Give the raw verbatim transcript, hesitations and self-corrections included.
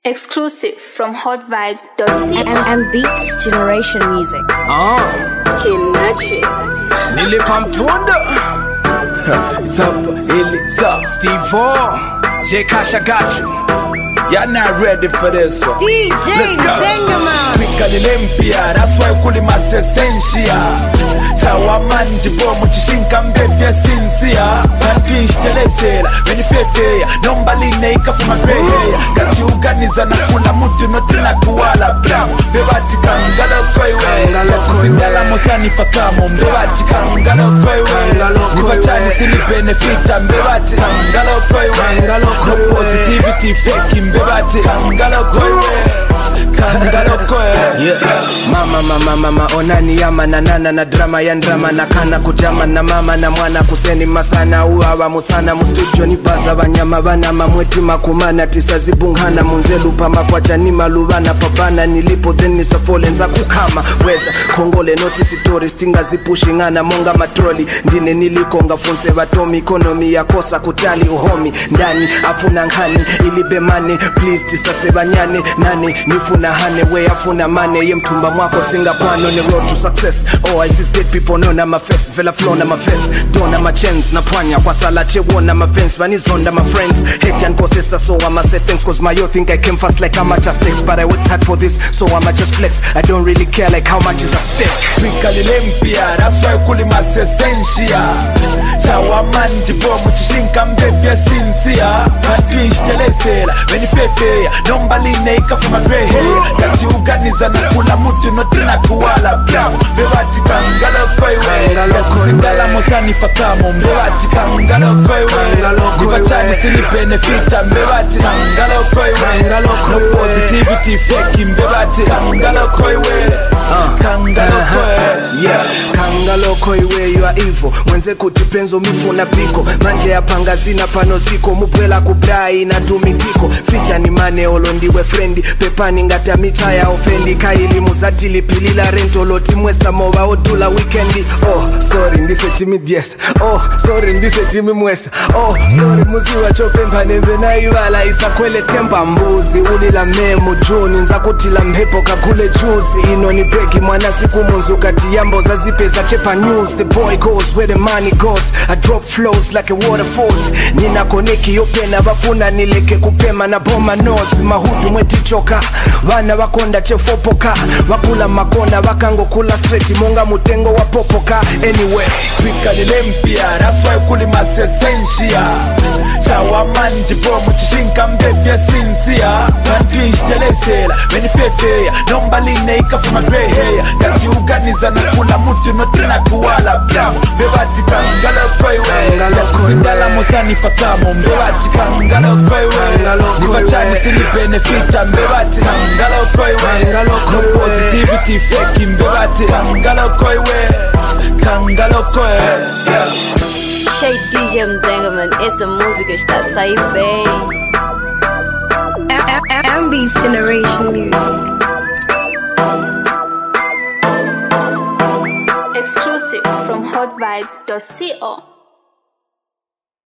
Exclusive from hot vibes dot co. And, and Beats Generation Music. Ah, Kinachi. nilipa mtunda. It's up, Elisa, Steve O, J Kasha got you. Y'all not ready for this one. D J Zengaman. Pika nilempia, that's why kuli masessentia. Chawaman ndipo muchishinka mbefya sinsia. Bantuish telesela, menifefeya. Nombaline ikafuma greheya. Kati uganiza na kula mutu notina kuwala bram. Bebati kangalo koiwe. Kati sindala mosani fakamo. Bebati kangalo koiwe. Nipachani sili benefita. Bebati kangalo koiwe. No positivity fake. Bebati kangalo koiwe. Kangalo koiwe. Yeah. Mama mama mama onani yama na nana na drama ya ndrama na kana kujama na mama na mwana kuseni masana uawa musana mustudio ni baza banyama bana mamweti makumana tisa zibungana munzelu pama kwa chani maluvana pabana nilipo then nisafolenza kukama weza kongole notice tourist inga zipushingana monga matroli ndine nilikonga funse batomi economy ya kosa kutali uhomi ndani afuna ngani ilibemane please tisase banyane nane nifuna hane we afuna mane ye mtumba mwako singa kwano ni road to success. Oh I see dead people know na my face vela flow na my face don't na my chance na pwanya kwa sala che wona my fence vanizonda my friends hate and possessor so I'ma say thanks cause my yo think I came fast like how much I sex but I worked hard for this so I'ma just flex I don't really care like how much is at stake Pika nilempia that's why kuli masessentia Chawaman ndipo muchishinka mbefya sinsia Bantuish telesela menifefeya Nombaline ikafuma greheya Kati uganiza na kula mutu notina kuwala bram Bebati kangalo koiwe Kati sindala mosani fakamo Bebati kangalo koiwe Nipachani sili benefita Bebati kangalo koiwe No positivity fake Bebati kangalo koiwe Kangalo koiwe Yeah Kangalo koiwe you are evil Mwenze kutipenzo mifuna piko Manje ya pangazina pano ziko Mupela kubrai na tumitiko Ficha ni mane olo ndiwe friendly Pepani ngata mita ya ofendi Kaili muzatili pilila rento Loti mwesa mowa odula weekendi Oh sorry ndise timi dies Oh sorry ndise timi mwesa Oh sorry muziwa chope mpaneze na iwala Isa kwele tempa mbuzi Ulila memo juni Nza kutila mhepo kakule juzi Ino ni begi mwana siku munzu Kati yambo za zipe za chepa news The boy goes where the money goes I drop flows like a waterfalls Nina koneki yopena Bafuna nileke kupema na boma nose Mahudu mwetichoka Wana wakonda chefopoka Wakula makona wakango kula straight Monga mutengo wapopoka Anyway Pika nilempia That's why kuli masessentia Chawaman ndipo muchishinka mbefya sinsia Bantuish telesela menifefeya Nombaline ikafuma greheya Kati uganiza na kula mutu notina kuwala bram Bebati kangalo koiwe Kati sindala mosani fakamo Bebati kangalo koiwe Nipachani sili benefita Bebati kangalo koiwe No positivity fake Bebati kangalo koiwe Kangalo koiwe Shake D J Zengaman, essa música está a sair bem. And Beats Generation Music. Exclusive from hot vibes dot co.